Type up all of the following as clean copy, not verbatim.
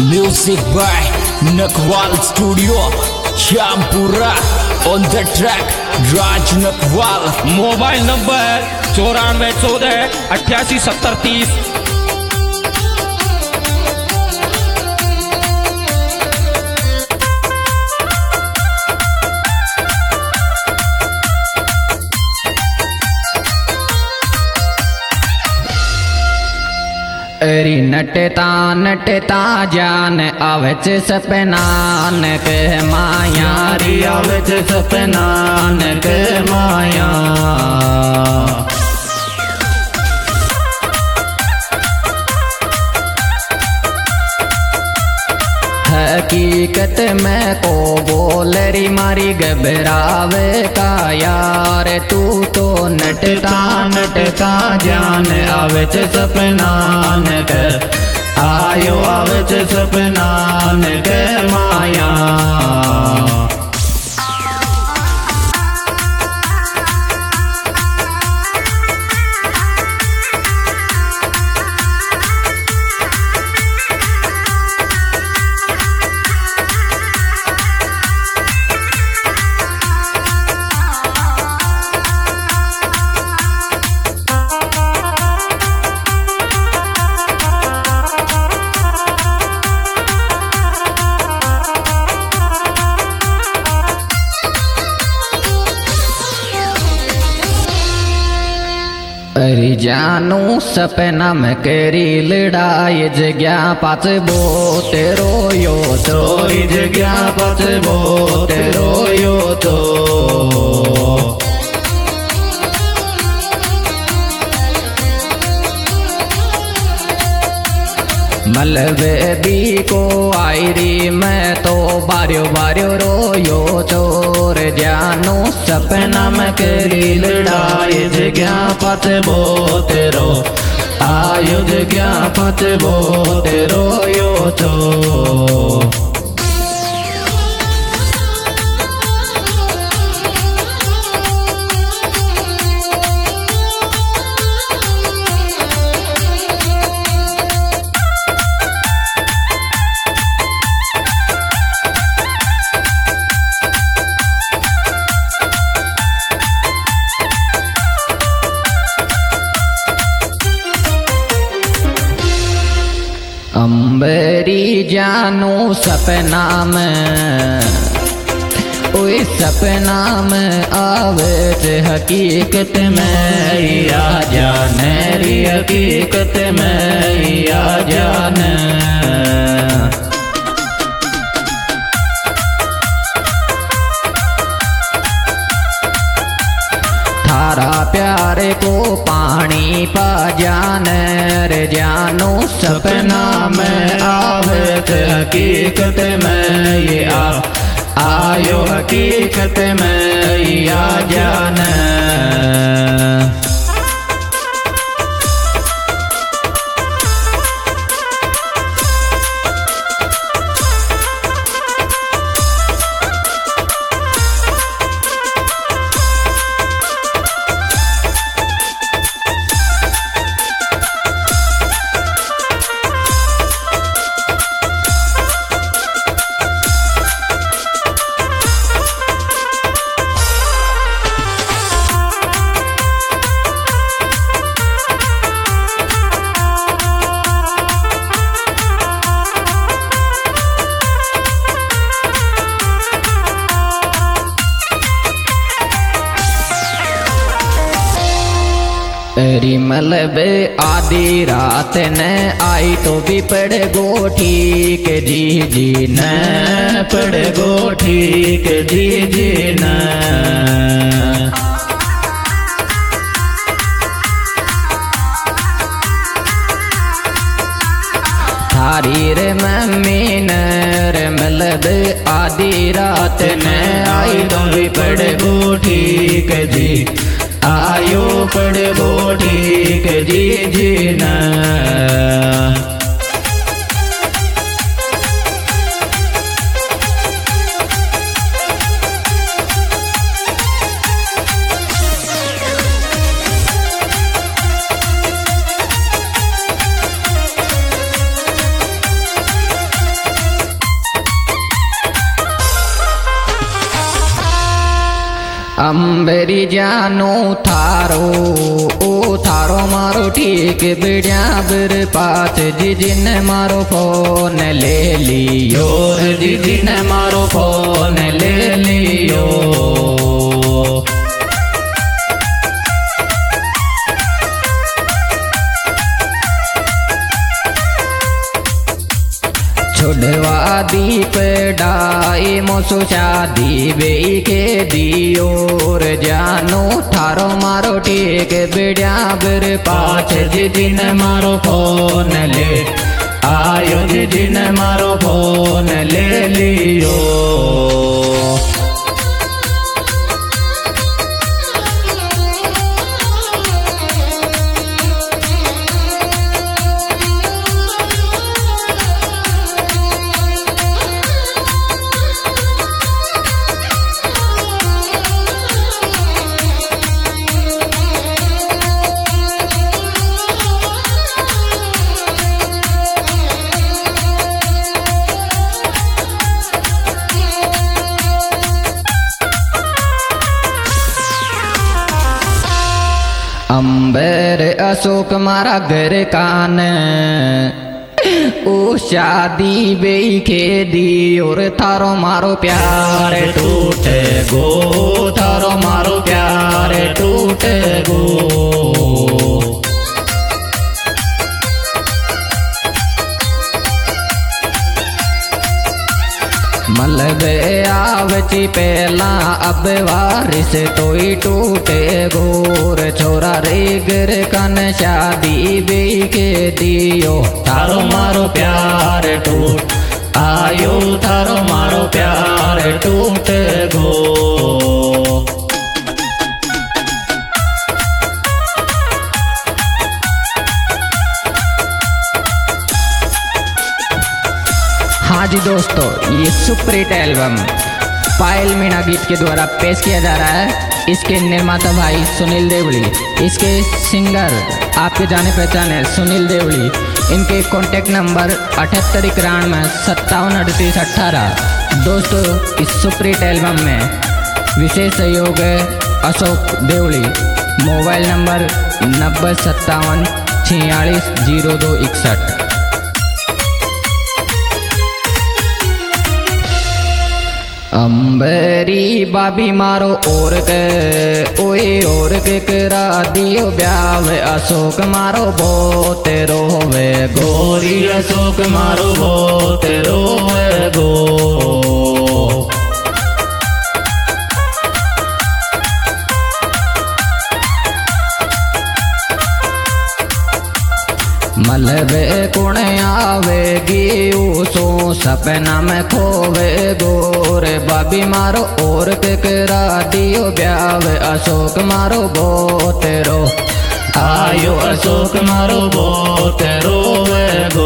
Music by Nakwal Studio, Champura. On the track, Raj Nakwal. Mobile number 9414887030। अरी नटता जान आवच सपनान के माया री आवच सपनान के माया। हकीकत में को बोल री मारी घबरावे का यार, तू तो नटता जान आवच सपनान के आयो आवच सपनान के माया। अरे जानू सपना में केरी लड़ाई जग्या पाच बोत रोयो तो जग्या पाच बोत रोयो तो। मलबे दी को आयरी मैं तो बारियो बारियो रोयो चोर जानू सपना में केरी लड़ाई जग्या पत बोत रो आयो जग्या पत बोत रोयो तो। अम्बरी जानू सपना में ओए सपना में आवे हकीकत में या जाने री हकीकत में या जाने। थारा प्यारे को पानी पा जाने रे जानू सपना में आवे हकीकत में ये आयो हकीकत में या जाने। मलबे आधी रात न आई तो भी पड़ गो ठीक जी जी न पड़ गो ठीक जी जी न। थारी रे मम्मी न रे मलबे आधी रात न आई तो भी पड़ गो ठीक जी आयो पड़ गो ठीक जी जी न। अंबेरी जानो थारो ओ थारो मारो ठीक बिड़िया बिर पाच जीजी ने मारो फोन ले लियो जीजी ने मारो फोन ले लियो। छुड़वा दीप डाई मोसो शादी बे के दियोर जानो थारो मारो ठीक बिड़िया बिर पाछ जिन मारो फोन ले आयो जिन मारो फोन ले लियो। अंबर अशोक मारा घर कान ओ शादी बे के दी और थारो मारो प्यार टूट गो थारो मारो प्यार टूट गो। मलबे आवची पहला अब वारिस तोई टूटे गोर छोरा रे गर कन शादी बे के दियो थारो मारो प्यार टूट आयो थारो मारो प्यार टूट गो। हाँ जी दोस्तों, ये super hit album Payal Meena गीत के द्वारा पेश किया जा रहा है। इसके निर्माता भाई सुनील देवड़ी, इसके सिंगर आपके जाने पहचाने सुनील देवड़ी। इनके कॉन्टेक्ट नंबर 7891573818। दोस्तों, इस सुपर हिट एल्बम में विशेष सहयोग है अशोक देवड़ी। Mobile number 9057460261। अंबरी बाबी मारो और के ओए और के करा दियो ब्याव अशोक मारो बहुत रोवे गोरी अशोक मारो बहुत रोवे गो। मलबे कुण आवेगी उसो सपना में खोवे गोर बाबी मारो और करा दियो ब्याव अशोक मारो बहुत रो आयो अशोक मारो बहुत रोवे गो।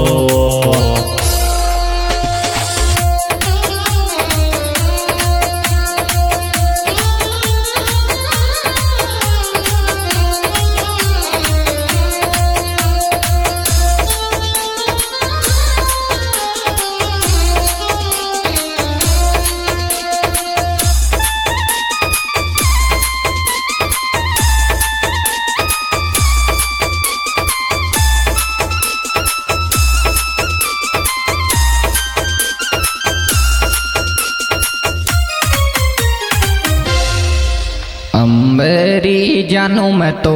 अंबरी जानू मैं तो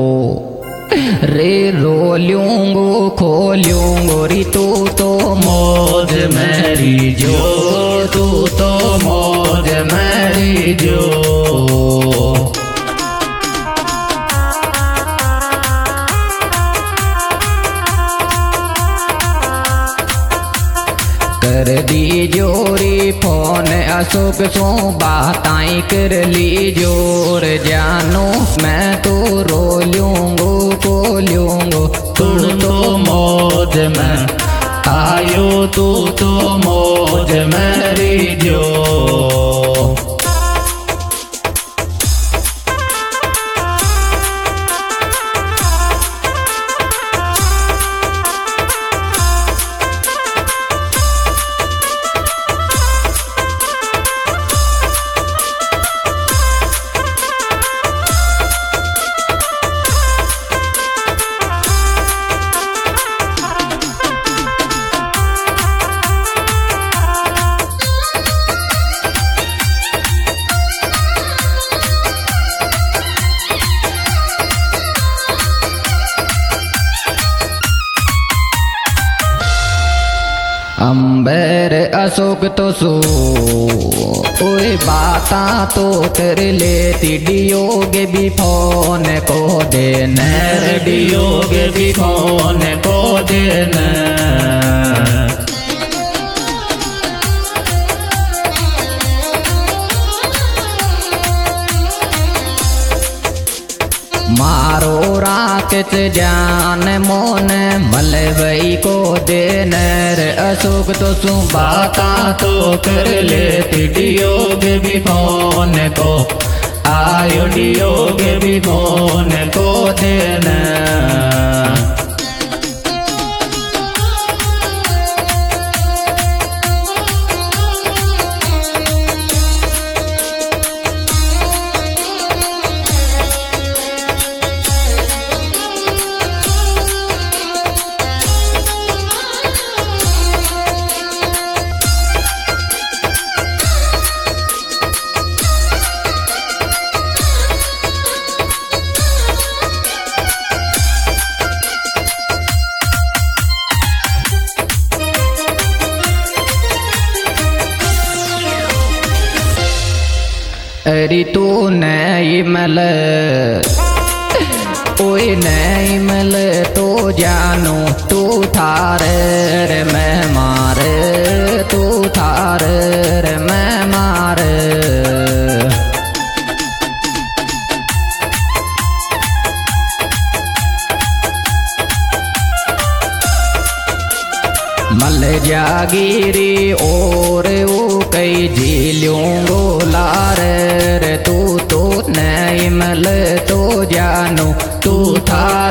रे रो लूंगो खो लूंगो री तू तो मौज मेरी जो तू तो मौज मेरी जो। कर दी जोरी फोन अशोक सो बाताई कर ली जोर जानो मैं तो रो लूंगो को लूंगो तू तो मौज में आयो तू तो मौज मेरी जो। अशोक तो सो ओए बाता तो कर लेती डियोगे भी फोन को देना डियोगे भी फोन को देना मारो राकेत जान मोन मलवई को देनर अशोक तो सु बाता तो कर लेती डियोग भी फोन को आयो डियोग भी फोन को देना अरे तू नहीं मल ओए नहीं मल तो जानो तू थार रे मैं मार तू थार रे मैं मार मल जागिरी और वो कई झीलों गोलार रे तू तो नहीं मल तो जानो तू था